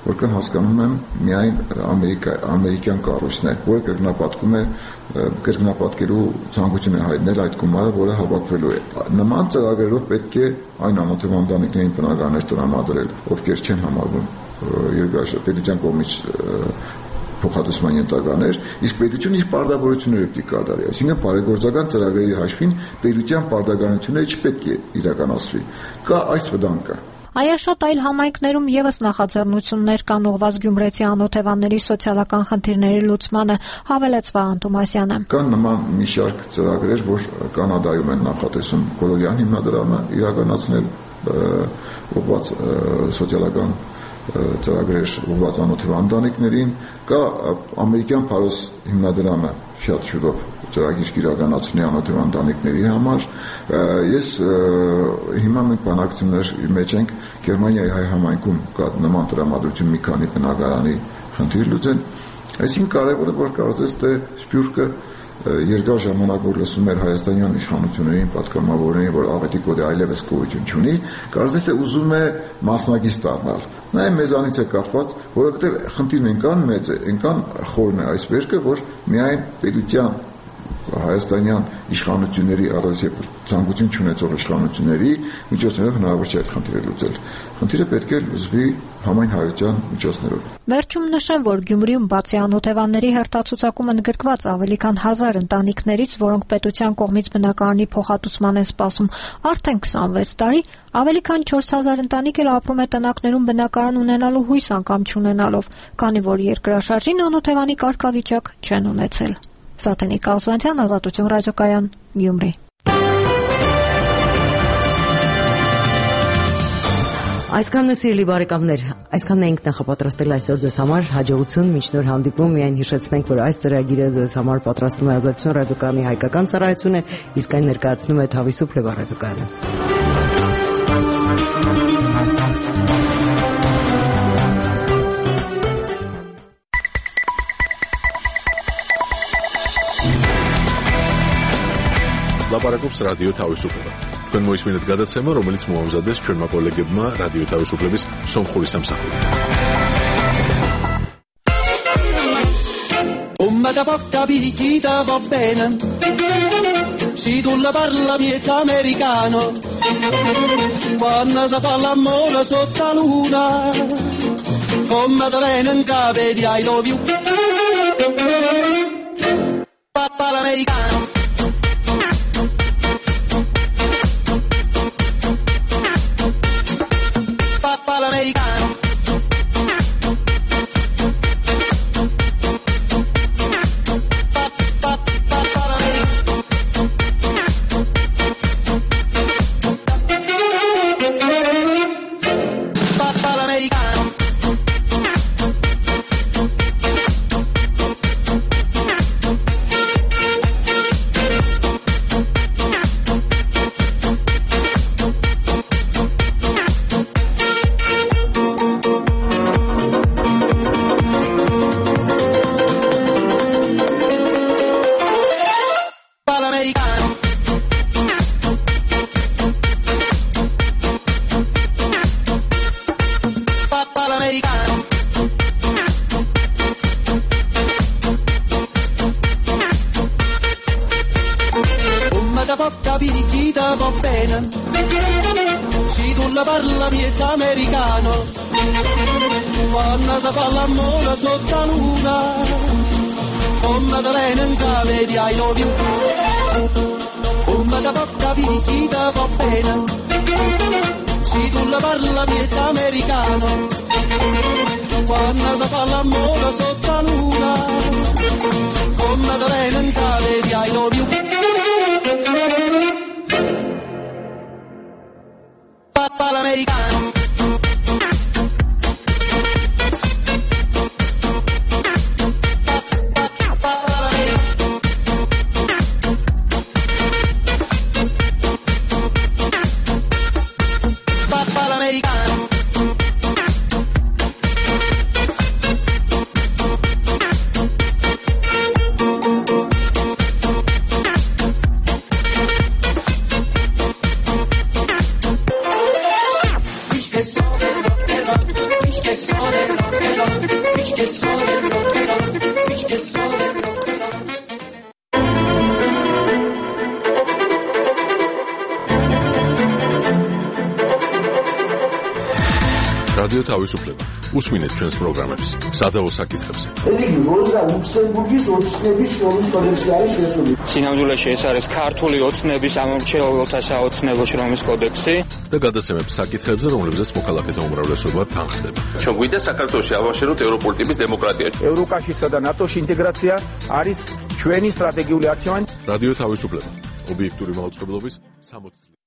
որքան հասկանում եմ միայն ամերիկա ամերիկյան կառույցն է, որը կրկնապատկում է կրկնապատկելու ցանկություն է հայտնել այդ գումարը, որը հավաքվելու է։ Նման ծրագրերով պետք է այն անօթև ընտանիքներին բնակարաններ տրամադրել, ովքեր չեն համարվում երկրաշարժ կողմից փոխհատուցման ենթականեր, իսկ պետությունը իր պարտավորությունները պետք է կատարի, այսինքն բարեգործական ծրագրերի հաշվին պետության պարտականությունները չպետք է իրականացվի։ Կա այս վտանգը։ Այաշատ այլ համայնքներում եւս նախաձեռնություններ կան ուղղված գյումրեցի անօթևանների սոցիալական խնդիրների լուծմանը, հավելեց Վահան Թոմասյանը։ Կան նման մի շարք ծրագրեր, որ Կանադայում են նախատեսում Կոլորյան հիմնադրամը իրականացնել ուղղված սոցիալական ծրագրեր ուղղված անօթև ընտանիքներին, կա ամերիկյան Փարոս հիմնադրամը շատ շուտով ծրագիր իրականացնի անօթև ընտանիքների համար։ Ես հիմա մենք բանակցություններ մեջ ենք Գերմանիայի հայ համայնքում կա նման տրամադրություն մի քանի բնակարանի խնդիր լուծեն։ Այսինքն կարևորը որ կարծես թե Սփյուռքը երկար ժամանակ որ լսում էր հայաստանյան իշխանություններին, պատգամավորներին, որ աղետի կոդը այլևս գոյություն չունի, կարծես թե ուզում է մասնակից դառնալ։ Նա մեզանից է կախված, որովհետև խնդիրն այնքան մեծ է, այնքան խորն է այս վերքը, որ միայն պետության հայաստանյան իշխանությունների առանց ցանկություն չունեցող իշխանությունների միջոցներով հնարավոր չէ այդ խնդիրը լուծել։ Խնդիրը պետք է լուծվի համայն հայության միջոցներով։ Վերջում նշեմ, որ Գյումրիում բացի անօթևանների հերթացուցակում ընդգրկված ավելի քան հազար ընտանիքներից, որոնք պետության կողմից բնակարանի փոխհատուցման են սպասում արդեն քսանվեց տարի, ավելի քան չորս հազար ընտանիք էլ ապրում է տնակներում բնակարան ունենալու հույս անգամ չունենալով, քանի որ երկրաշարժին անօթևանի կարգավիճակ չեն ունեցել։ Սաթենիկ Ալզվանցյան, Ազատություն ռադիոկայան, Գյումրի։ Այսքանն է սիրելի բարեկամներ, այսքանն էինք նախապատրաստել այսօր ձեզ համար, հաջողություն, մինչ նոր հանդիպում, միայն հիշեցնենք, որ այս ծրագիրը ձեզ համար պատրաստում է Ազատություն ռադիոկայանի հայկական ծառայությունը, իսկ այն ներկայացնում է Թավիսու Փլեվա ռադիոկայանը։ Լապարակոպս ռադիո Թավիսուփլեվա։ Քան մոյսմինդ գադացեմը, რომელიც մոհամզադես չորմա կոլեգեբմա ռադիո Թավիսուփլեվիս Սոմխուրիս ամսախորի։ Ummata porta picchita va bene, si tu la parla miezza americano, quando si fa l'amore sotto la luna, come te viene in capo di I love you, papà l'americano. Americano, quando si fa l'amore sotto la luna, come te viene in capo di I love you, come te porta picchita va bene, se tu la parla miezza americano, quando si fa l'amore sotto la luna, come te viene in capo di I love you. Papà l'americano. რადიო თავისუფლება. უსმინეთ ჩვენს პროგრამებს სადავო საკითხებზე. ეს იგი როზა ლუქსემბურგის ოცნების შრომის კოდექსი არის შესული. სინამდვილეში ეს არის ქართული ოცნების ამომრჩეველთა საოცნებო შრომის კოდექსი და გადაცემებს საკითხებზე, რომლებზეც მოქალაქეთა უმრავლესობა თანხდება. ჩვენ გვინდა საქართველოში ავაშენოთ ევროპული ტიპის დემოკრატია. ევროკავშირსა და ნატოში ინტეგრაცია არის ჩვენი სტრატეგიული არჩევანი. რადიო თავისუფლება. ობიექტური მაუწყებლობის სამოცი წელი.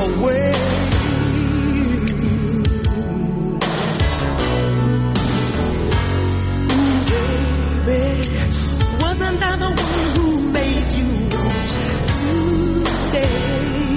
away. Ooh, baby, wasn't I the one who made you want to stay?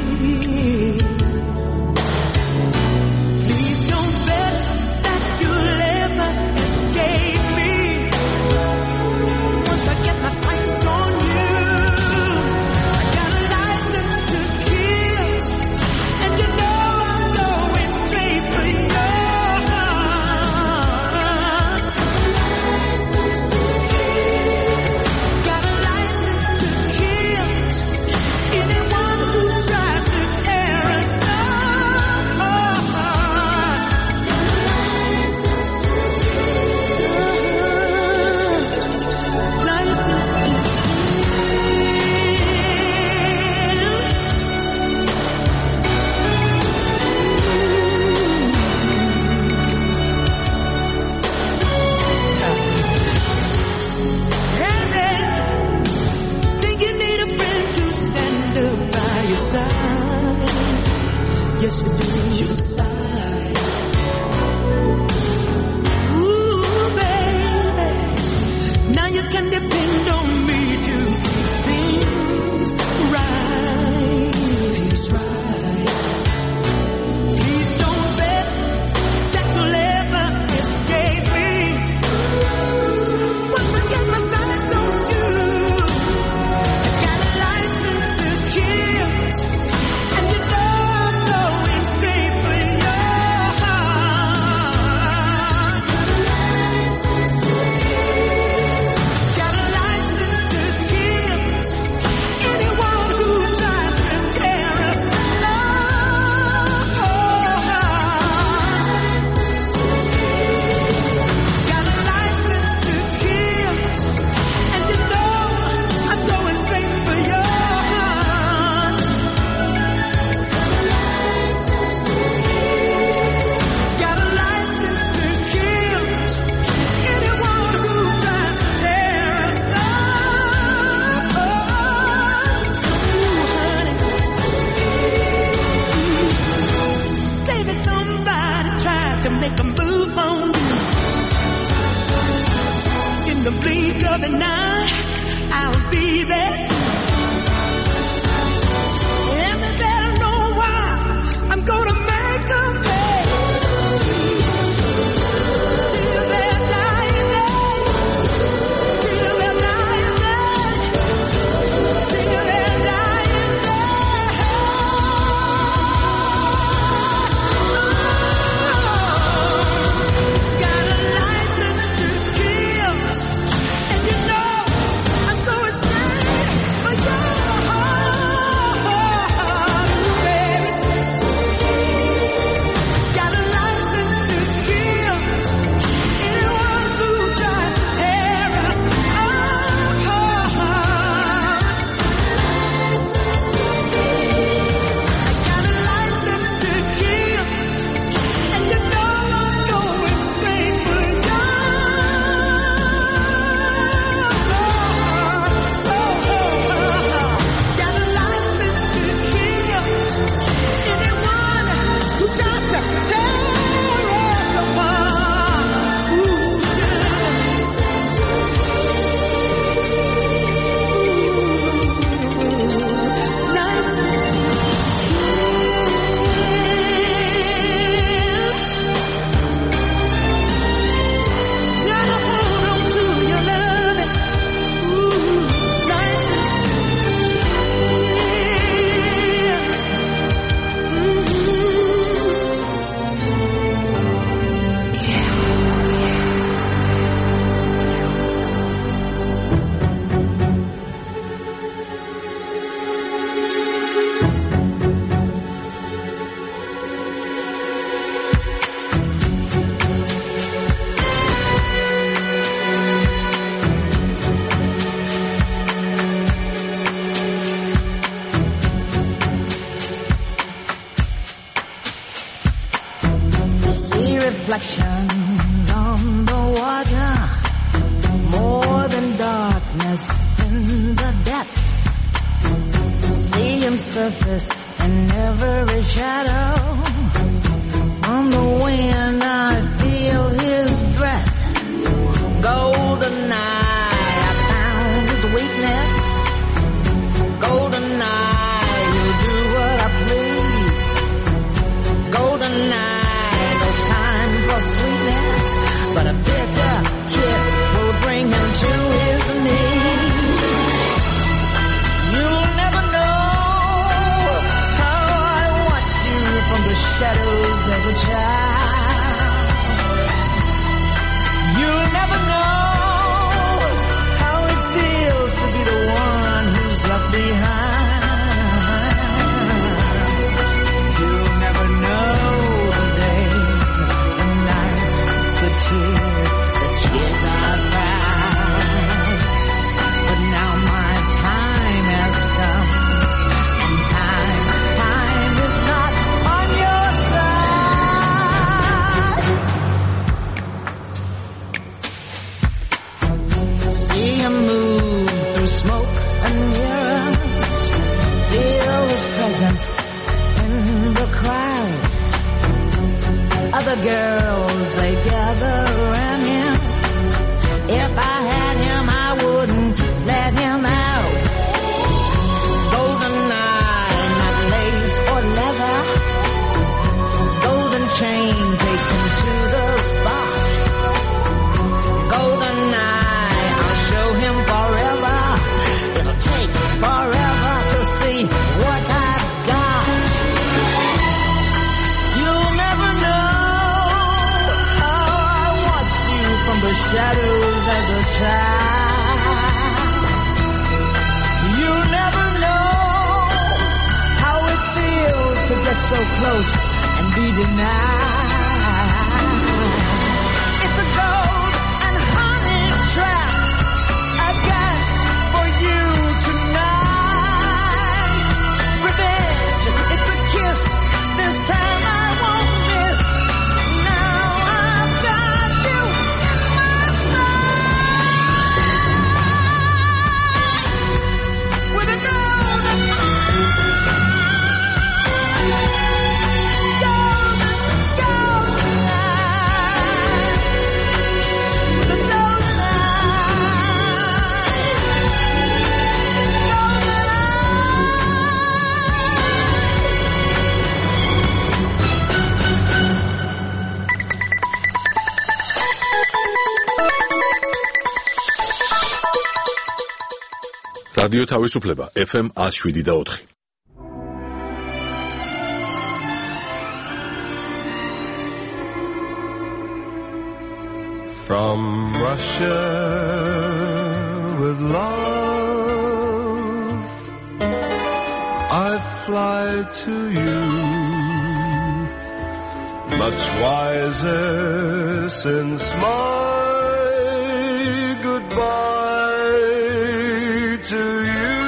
Yes, you do. Your side. Ooh, baby. Now you can depend on me to keep things right. Things right. Please don't bet that you'll ever escape me. Once I get my sights on you, I got a license to kill. And you know straight for your heart. Got a license to kill anyone who tries to tear us apart. Got a license to kill, and you know I'm going straight for your heart. Make a move on you. In the blink of an eye, I'll be there too. And they better know why I'm gonna make them pay. Till their dying day. Till their dying day. Till their dying day. reflections on the water, more than darkness in the depths. See him surface and every shadow on the wind I feel his breath. Golden night, I found his weakness. Golden night, he'll do what I please. Golden night, no time for sweetness, but a bitter kiss will bring him to his knees. You'll never know how I watched you from the shadows as a child. You'll never know how it feels to be the one who's left behind. You'll never know the days, the nights, the tears, the tears I've cried. But now my time has come, and time, time is not on your side. See him move through smoke and mirrors, feel his presence in the crowd. Other girls, they gather around him. If I had him, I wouldn't let him out. Golden night, not lace or leather. Golden chain, take him to the spot. Golden night, I'll show him forever. It'll take forever to see what I've got. You'll never know how I watched you from the shadows as a child. You'll never know how it feels to get so close and be denied. It's a gold and honey trap I've got for you tonight. Revenge, it's a kiss. This time I won't miss. Now I've got you in my sight. With a golden რადიო თავისუფლება ეფ ემ one oh seven და four. From Russia with love I fly to you, much wiser since my goodbye to you.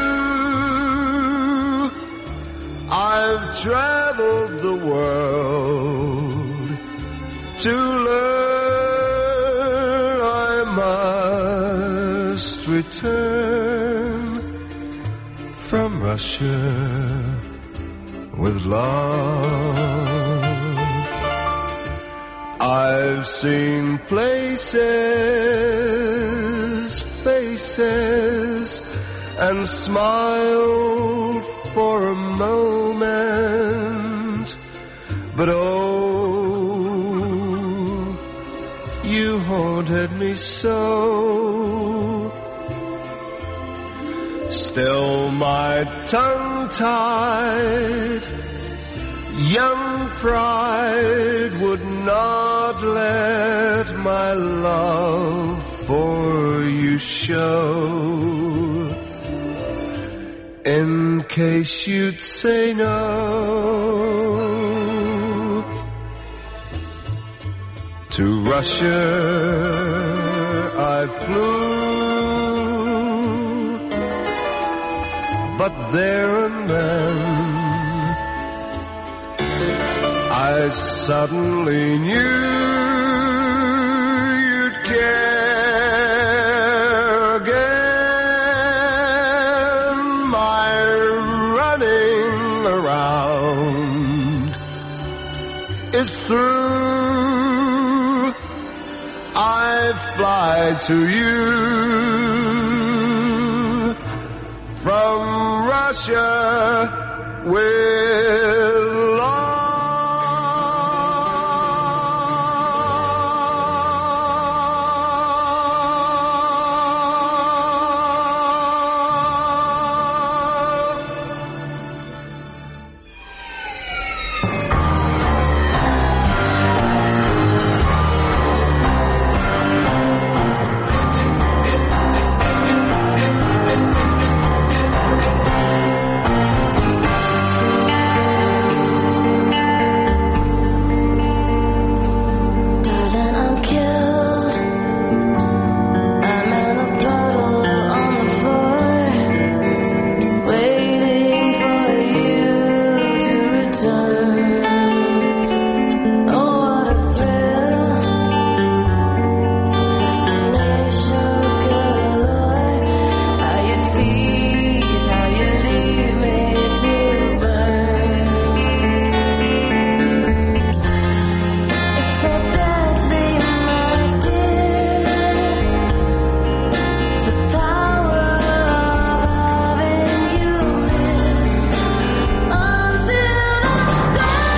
I've traveled the world to learn I must return from Russia with love. I've seen places, faces, and smiled for a moment, but oh, you haunted me so. Still my tongue-tied young pride would not let my love for you show, in case you'd say no. To Russia I flew, but there and then I suddenly knew you'd care again. My running around is through, I fly to you from Russia with love. Until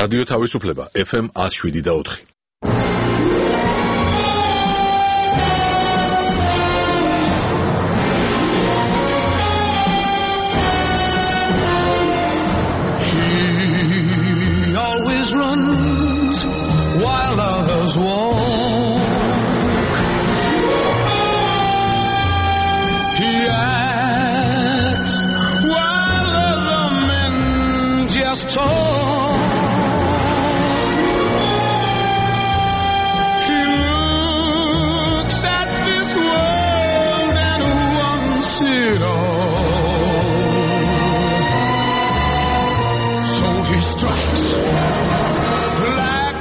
რადიო თავისუფლება ეფ ემ one oh seven და four. He always runs while others walk. He acts while other men just talk. He looks at this world and wants it all. So he strikes like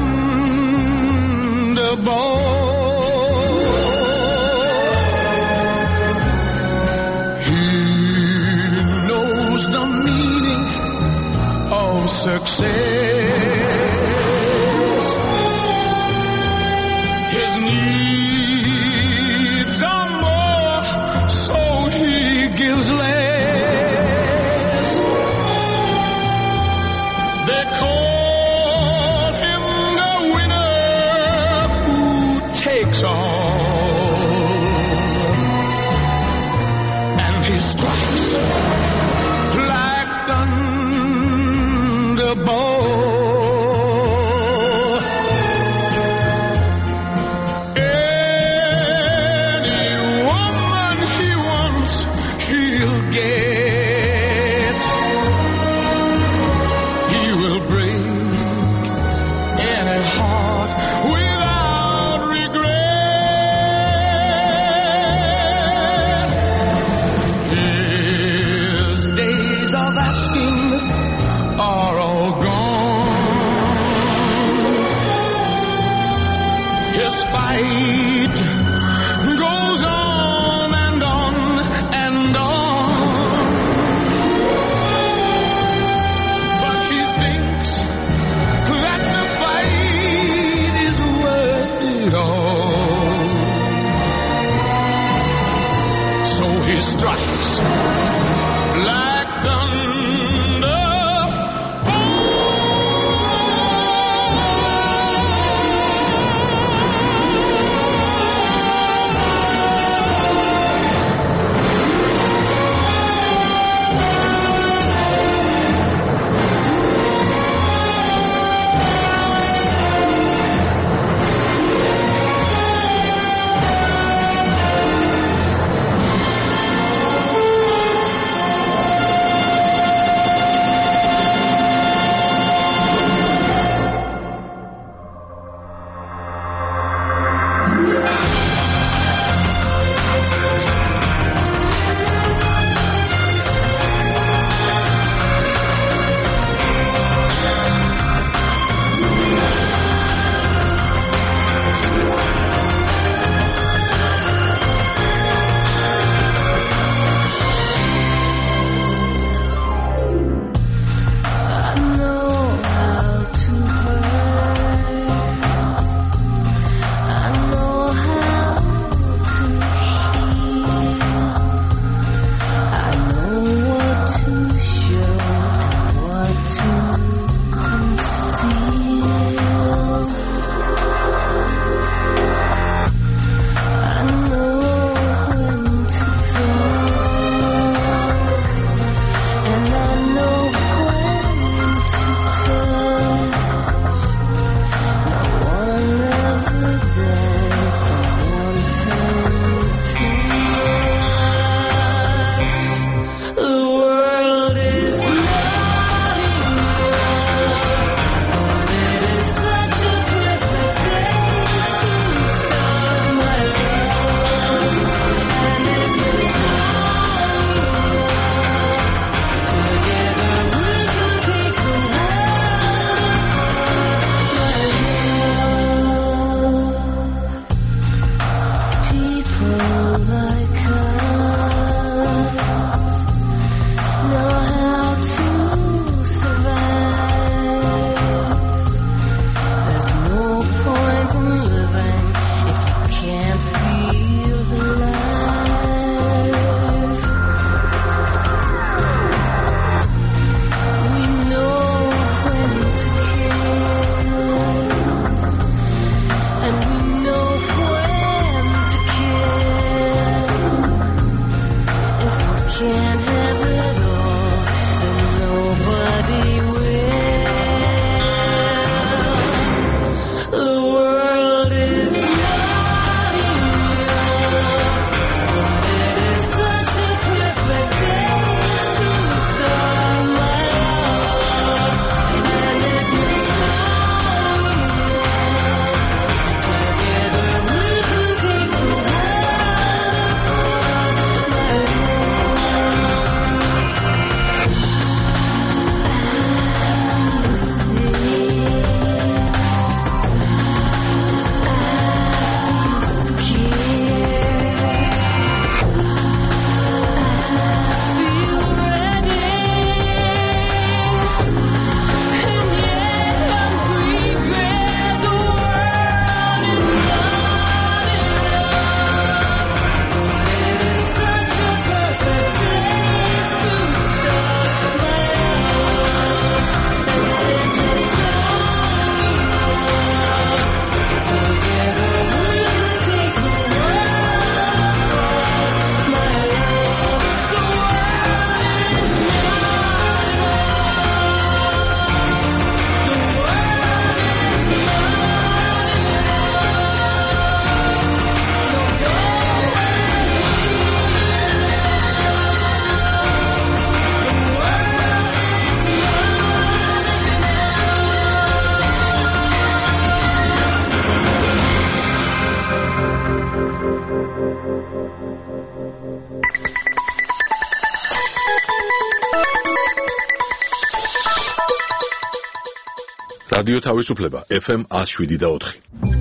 thunderbolt. He knows the meaning of success. His needs are more, so he gives less. They call him the winner who takes all, and he strikes like thunderbolt. Any woman he wants, he'll get. He will break any heart without regret. His days of asking are all gone. His fight goes on and on and on. But he thinks that the fight is worth it all. So he strikes like thunder. რადიო თავისუფლება ეფ ემ one oh seven და four.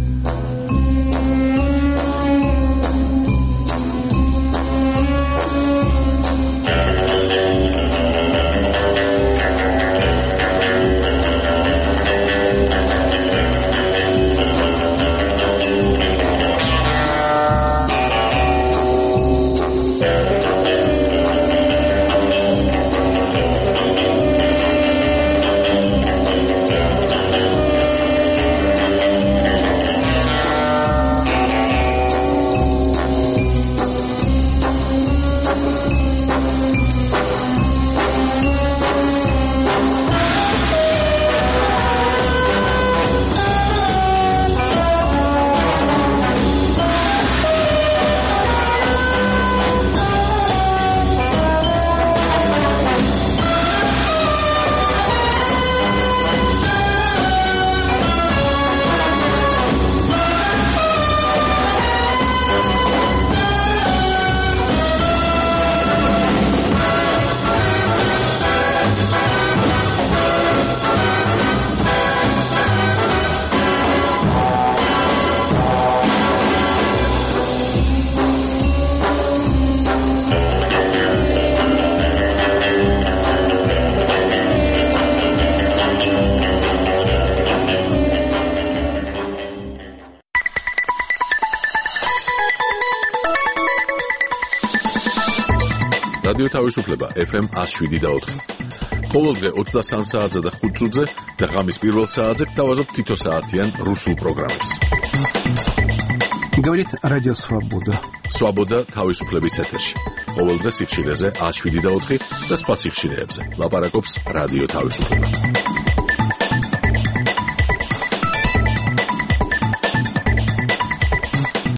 რადიო თავისუფლება ეფ ემ one oh seven და four. ყოველდღე twenty-three საათზე და five წუთზე და ღამის პირველ საათზე გთავაზობთ თითო საათიან რუსულ პროგრამებს. Говорит Радио Свобода. Свобода თავისუფლების ეთერში. ყოველდღე სიხშირეზე one oh seven და four და სხვა სიხშირეებზე. ლაპარაკობს რადიო თავისუფლება.